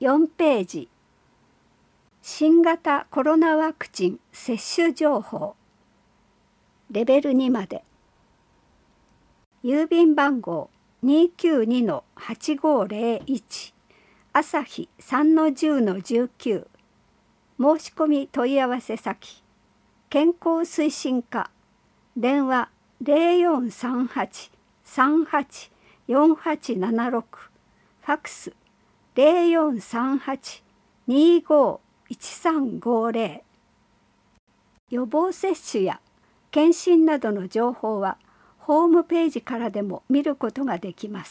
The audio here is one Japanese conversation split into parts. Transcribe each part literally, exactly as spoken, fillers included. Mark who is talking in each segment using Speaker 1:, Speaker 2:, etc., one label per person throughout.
Speaker 1: よんページ、新型コロナワクチン接種情報、レベルにまで。郵便番号 にーきゅうにのはちごーぜろいち 朝日 さんのじゅうのじゅうきゅう、申し込み問い合わせ先、健康推進課、電話 ゼロよんさんはち さんはち よんはちななろく、ファックス ゼロよんさんはち にーごーいちさんごーぜろ。予防接種や検診などの情報はホームページからでも見ることができます。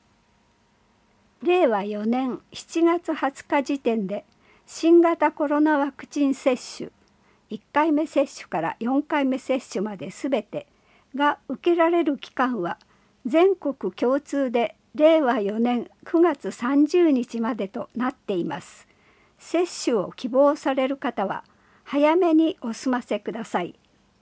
Speaker 1: れいわよねんしちがつはつか時点で新型コロナワクチン接種、いっかいめ接種からよんかいめ接種まで全てが受けられる期間は全国共通でれいわよねんくがつさんじゅうにちまでとなっています。接種を希望される方は早めにお済ませください。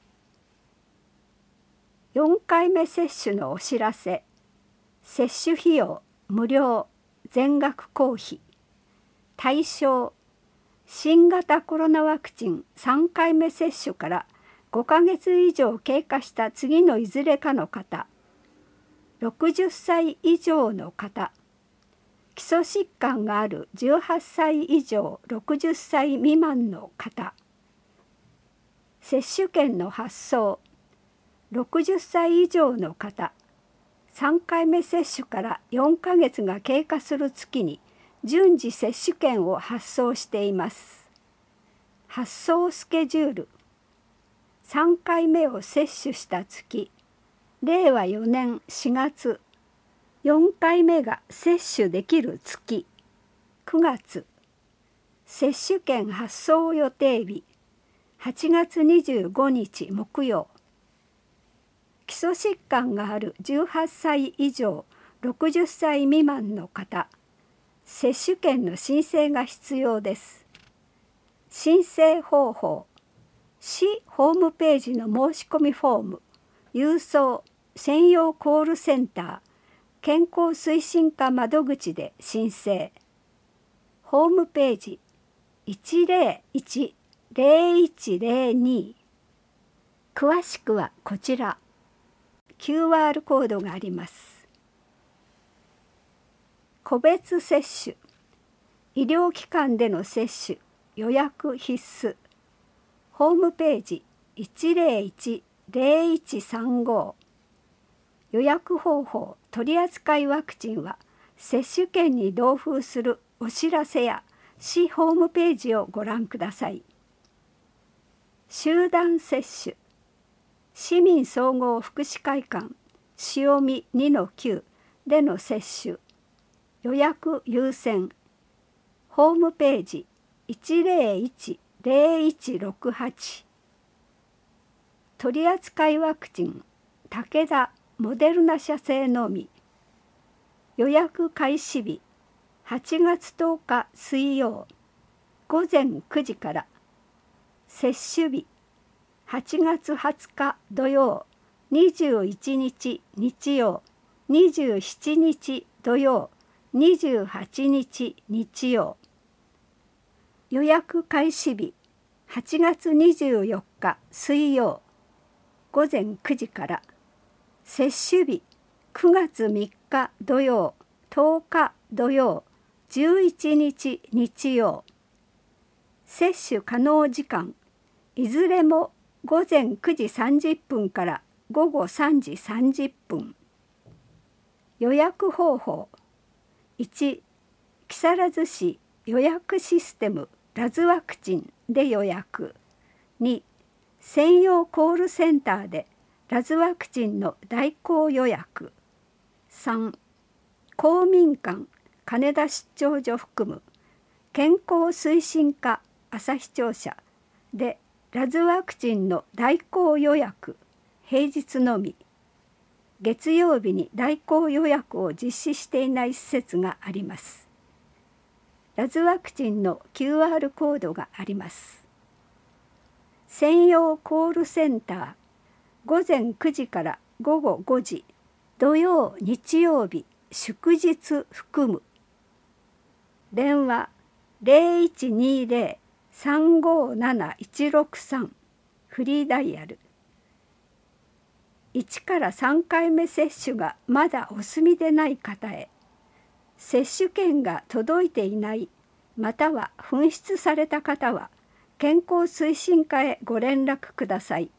Speaker 1: よんかいめ接種のお知らせ。接種費用無料、全額公費。対象、新型コロナワクチンさんかいめ接種からごかげつ以上経過した次のいずれかの方、ろくじゅっさい以上の方、基礎疾患があるじゅうはっさい以上ろくじゅっさい未満の方、接種券の発送、ろくじゅっさい以上の方、さんかいめ接種からよんかげつが経過する月に順次接種券を発送しています。発送スケジュール。さんかいめを接種した月、れいわよねんしがつ。よんかいめが接種できる月、くがつ。接種券発送予定日、はちがつにじゅうごにち木曜。基礎疾患があるじゅうはっさい以上ろくじゅっさい未満の方、接種券の申請が必要です。申請方法、市ホームページの申し込みフォーム、郵送専用コールセンター、健康推進課窓口で申請。ホームページいちぜろいち ぜろいちぜろに。詳しくはこちら。キューアール コードがあります。個別接種、医療機関での接種、予約必須。ホームページいちぜろいち ぜろいちさんご。予約方法、取扱ワクチンは接種券に同封するお知らせや市ホームページをご覧ください。集団接種、市民総合福祉会館潮見 にのきゅう での接種、予約優先。ホームページいちぜろいち ぜろいちろくはち。取扱ワクチン武田モデルナ社製のみ。予約開始日はちがつとおか水曜ごぜんくじから。接種日はちがつはつか土曜、にじゅういちにち日曜、にじゅうしちにち土曜、にじゅうはちにち日曜。予約開始日はちがつにじゅうよっか水曜ごぜんくじから。接種日くがつみっか土曜、とおか土曜、じゅういちにち日曜。接種可能時間いずれもごぜんくじさんじゅっぷんからごごさんじさんじゅっぷん。予約方法いち、木更津市予約システムラズワクチンで予約。に、専用コールセンターでラズワクチンの代行予約。さん、公民館金田出張所含む健康推進課旭庁舎でラズワクチンの代行予約、平日のみ。月曜日に代行予約を実施していない施設があります。ラズワクチンの キューアール コードがあります。専用コールセンター、ごぜんくじからごごごじ、土曜日曜日祝日含む。 電話 ゼロいちにゼロ さんごーなないちろくさん フリーダイヤル。いちからさんかいめ接種がまだお済みでない方へ、接種券が届いていないまたは紛失された方は健康推進課へご連絡ください。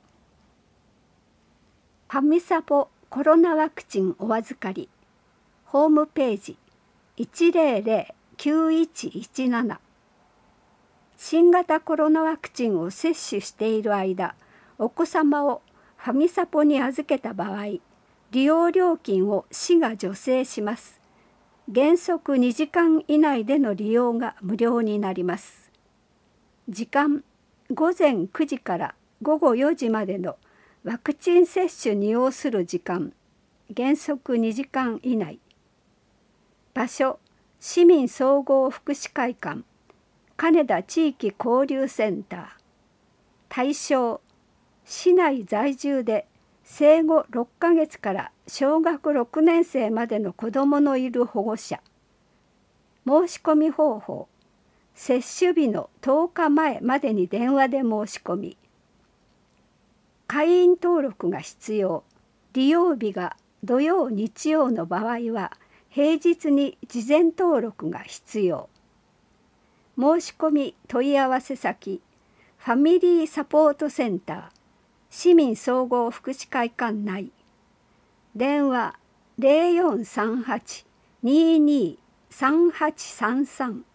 Speaker 1: ファミサポコロナワクチンお預かりホームページ いちゼロゼロ きゅういちいちなな。新型コロナワクチンを接種している間、お子様をファミサポに預けた場合、利用料金を市が助成します。原則にじかん以内での利用が無料になります。時間、ごぜんくじからごごよじまでのワクチン接種に要する時間、原則にじかん以内。場所、市民総合福祉会館、金田地域交流センター。対象、市内在住で生後ろっかげつから小学ろくねん生までの子どものいる保護者。申し込み方法、接種日のとおかまえまでに電話で申し込み。会員登録が必要。利用日が土曜日曜の場合は平日に事前登録が必要。申し込み問い合わせ先、ファミリーサポートセンター、市民総合福祉会館内。電話 ゼロよんさんはち にーにー さんはちさんさん。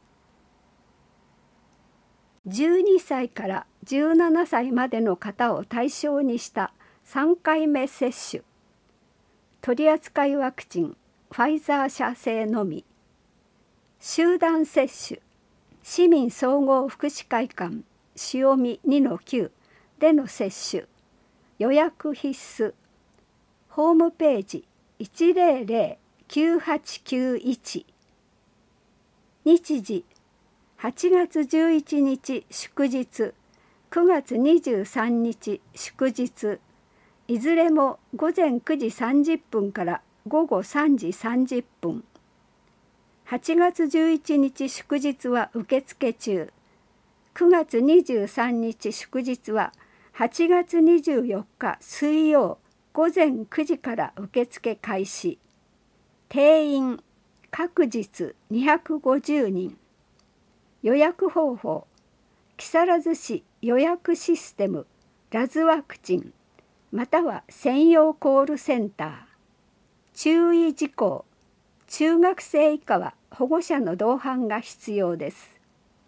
Speaker 1: じゅうにさいからじゅうななさいまでの方を対象にしたさんかいめ接種。取扱いワクチン、ファイザー社製のみ。集団接種、市民総合福祉会館潮見 にのきゅう での接種。予約必須。ホームページ いちゼロゼロ きゅうはちきゅういち。日時、はちがつじゅういちにち祝日、くがつにじゅうさんにち祝日、いずれもごぜんくじさんじゅっぷんからごごさんじさんじゅっぷん。はちがつじゅういちにち祝日は受付中。くがつにじゅうさんにち祝日ははちがつにじゅうよっか水曜ごぜんくじから受付開始。定員各日にひゃくごじゅうにん。予約方法、木更津市予約システムラズワクチンまたは専用コールセンター。注意事項、中学生以下は保護者の同伴が必要です。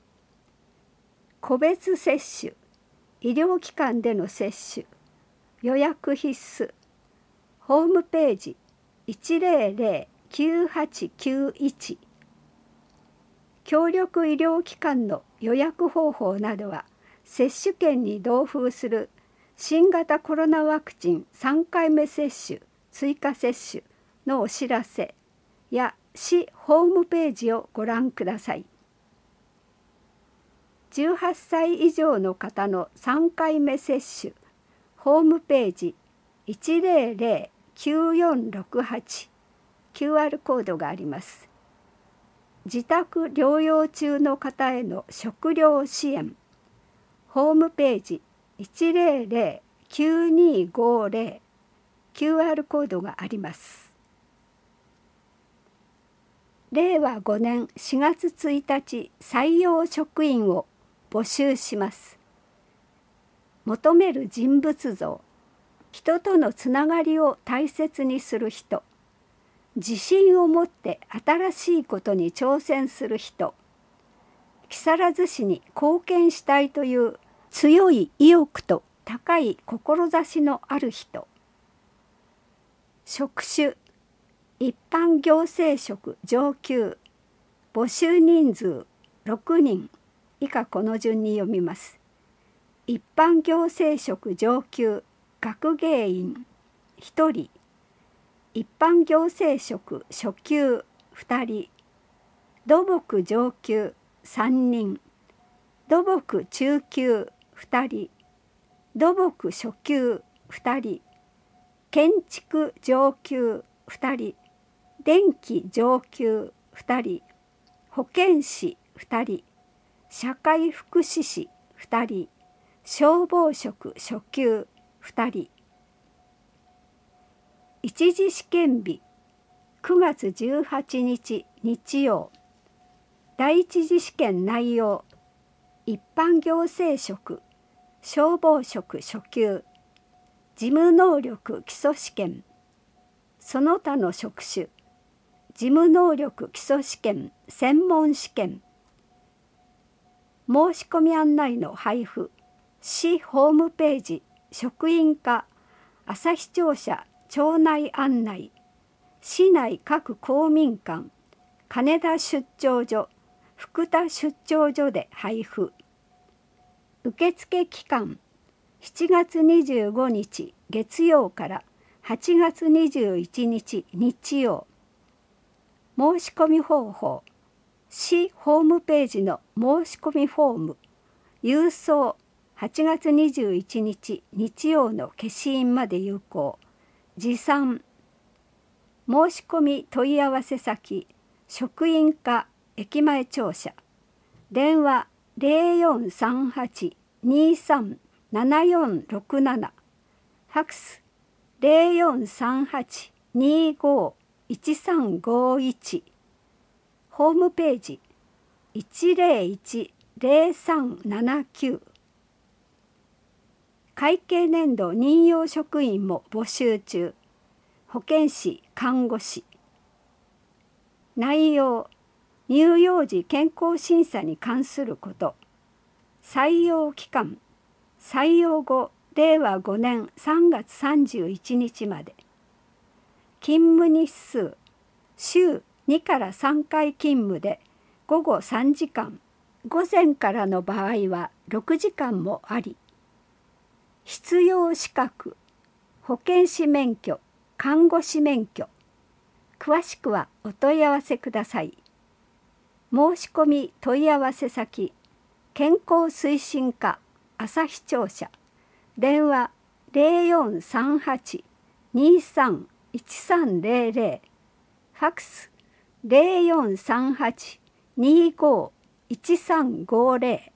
Speaker 1: 個別接種、医療機関での接種、予約必須。ホームページ いちゼロゼロ きゅうはちきゅういち。協力医療機関の予約方法などは接種券に同封する新型コロナワクチンさんかいめ接種追加接種のお知らせや市ホームページをご覧ください。じゅうはっさい以上の方のさんかいめ接種、ホームページ いちゼロゼロ きゅうよんろくはち、キューアール コードがあります。自宅療養中の方への食料支援、ホームページ いちゼロゼロ きゅうにごゼロ、キューアール コードがあります。れいわごねんしがつついたち採用職員を募集します。求める人物像、人とのつながりを大切にする人、自信を持って新しいことに挑戦する人、木更津市に貢献したいという強い意欲と高い志のある人。職種、一般行政職上級、募集人数ろくにん、以下この順に読みます。一般行政職上級学芸員ひとり、一般行政職初級ふたり、土木上級さんにん、土木中級ふたり、土木初級ふたり、建築上級ふたり、電気上級ふたり、 保健師ふたり、社会福祉士ふたり、消防職初級ふたり。一次試験日くがつじゅうはちにち日曜。第一次試験内容、一般行政職、消防職初級、事務能力基礎試験、その他の職種、事務能力基礎試験専門試験。申し込み案内の配布、市ホームページ、職員課、旭庁舎庁内案内、市内各公民館、金田出張所、福田出張所で配布。受付期間、しちがつにじゅうごにち月曜からはちがつにじゅういちにち日曜。申し込み方法、市ホームページの申し込みフォーム、郵送はちがつにじゅういちにち日曜の消印まで有効。持参。申し込み問い合わせ先、職員課駅前庁舎。電話ゼロよんさんはち にさんななよんろくなな。ファクスゼロよんさんはち にごいちさんごいち。ホームページいちゼロいちゼロさんななきゅう。会計年度任用職員も募集中。保健師、看護師。内容、乳幼児健康審査に関すること。採用期間、採用後れいわごねんさんがつさんじゅういちにちまで。勤務日数、週にからさんかい勤務でごごさんじかん、午前からの場合はろくじかんもあり。必要資格、保健師免許、看護師免許。詳しくはお問い合わせください。申し込み問い合わせ先、健康推進課旭庁舎。電話ゼロよんさんはち にさんいちさんゼロゼロ。ファクスゼロよんさんはち にごいちさんごゼロ。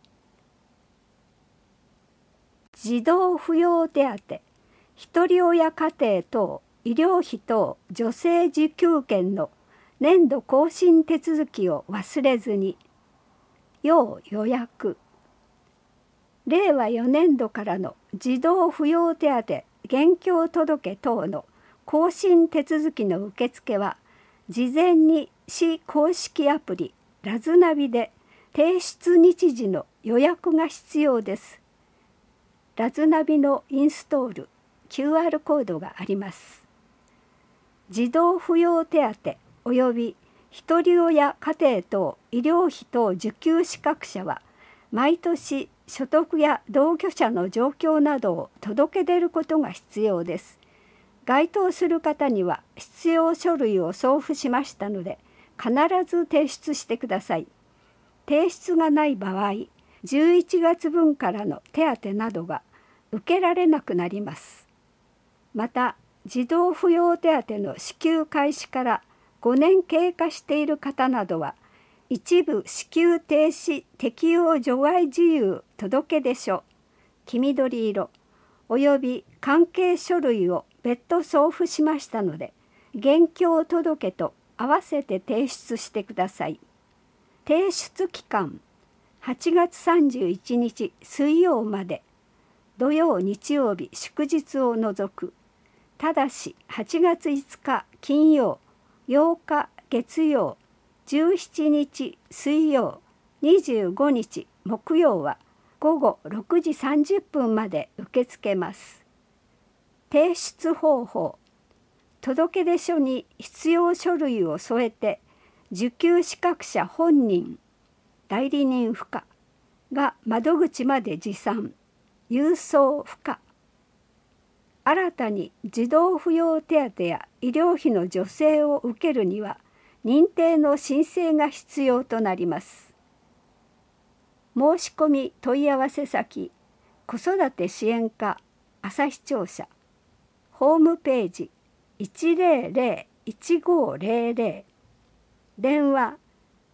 Speaker 1: 児童扶養手当、ひとり親家庭等医療費等助成受給権の年度更新手続きを忘れずに。要予約。れいわよねんどからの児童扶養手当現況届等の更新手続きの受付は、事前に市公式アプリラズナビで提出日時の予約が必要です。ラズナビのインストール、キューアール コードがあります。児童扶養手当およびひとり親家庭等医療費等受給資格者は、毎年所得や同居者の状況などを届け出ることが必要です。該当する方には必要書類を送付しましたので、必ず提出してください。提出がない場合、じゅういちがつぶんからの手当などが受けられなくなります。また、児童扶養手当の支給開始からごねん経過している方などは、一部支給停止適用除外事由届出書、黄緑色および関係書類を別途送付しましたので、現況届と合わせて提出してください。提出期間、はちがつさんじゅういちにち水曜まで、土曜日曜日祝日を除く。ただしはちがついつか金曜、ようか月曜、じゅうしちにち水曜、にじゅうごにち木曜はごごろくじさんじゅっぷんまで受け付けます。提出方法、届出書に必要書類を添えて、受給資格者本人、代理人不可が窓口まで持参、郵送不可。新たに児童扶養手当や医療費の助成を受けるには、認定の申請が必要となります。申し込み問い合わせ先、子育て支援課旭庁舎。ホームページいちゼロゼロ いちごゼロゼロ。電話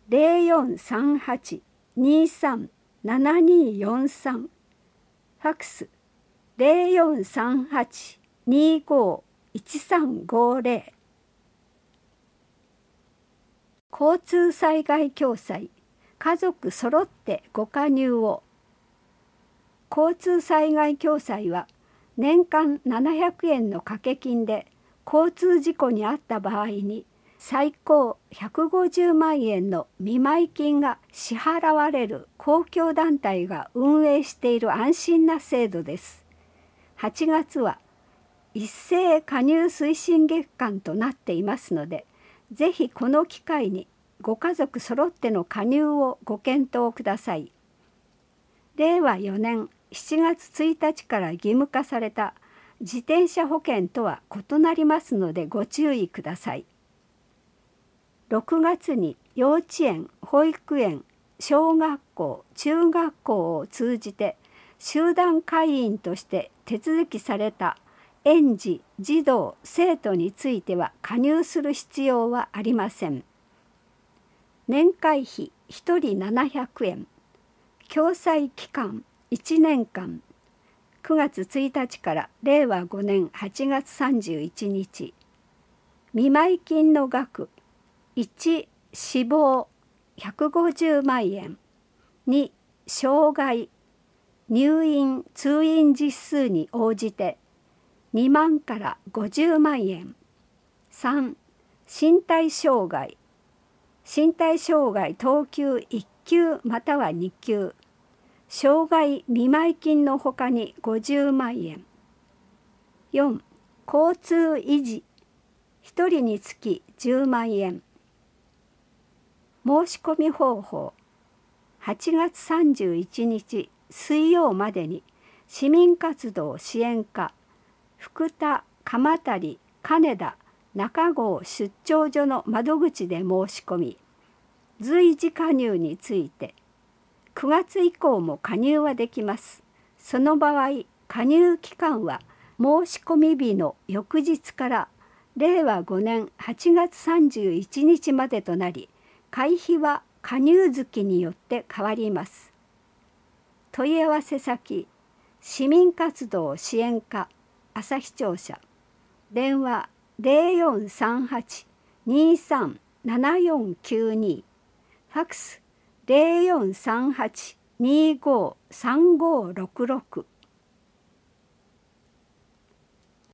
Speaker 1: ゼロよんさんはち にさん ななによんさん、ファックスゼロよんさんはち にご いちさんごゼロ。交通災害共済、家族そろってご加入を。交通災害共済は年間ななひゃくえんの掛け金で交通事故に遭った場合に最高ひゃくごじゅうまんえんの見舞い金が支払われる公共団体が運営している安心な制度です。はちがつは一斉加入推進月間となっていますので、ぜひこの機会にご家族そろっての加入をご検討ください。れいわよねんしちがつついたちから義務化された自転車保険とは異なりますのでご注意ください。ろくがつに幼稚園、保育園、小学校、中学校を通じて集団会員として手続きされた園児、児童、生徒については加入する必要はありません。年会費ひとりななひゃくえん、共済期間いちねんかん、くがつついたちかられいわごねんはちがつさんじゅういちにち。見舞い金の額いち死亡ひゃくごじゅうまんえん、に障害、入院通院実数に応じてにまんからごじゅうまんえん、さん身体障害、身体障害等級いっきゅうまたはにきゅう、障害見舞い金のほかにごじゅうまんえん。よん交通維持ひとりにつきじゅうまんえん。申し込み方法、はちがつさんじゅういちにち水曜までに市民活動支援課福田、鎌足、金田、中郷出張所の窓口で申し込み、随時加入についてくがつ以降も加入はできます。その場合、加入期間は申し込み日の翌日かられいわごねんはちがつさんじゅういちにちまでとなり、会費は加入月によって変わります。問い合わせ先、市民活動支援課旭庁舎、電話ゼロよんさんはち にさん ななよんきゅうに、ファックスゼロよんさんはち にご さんごろくろく。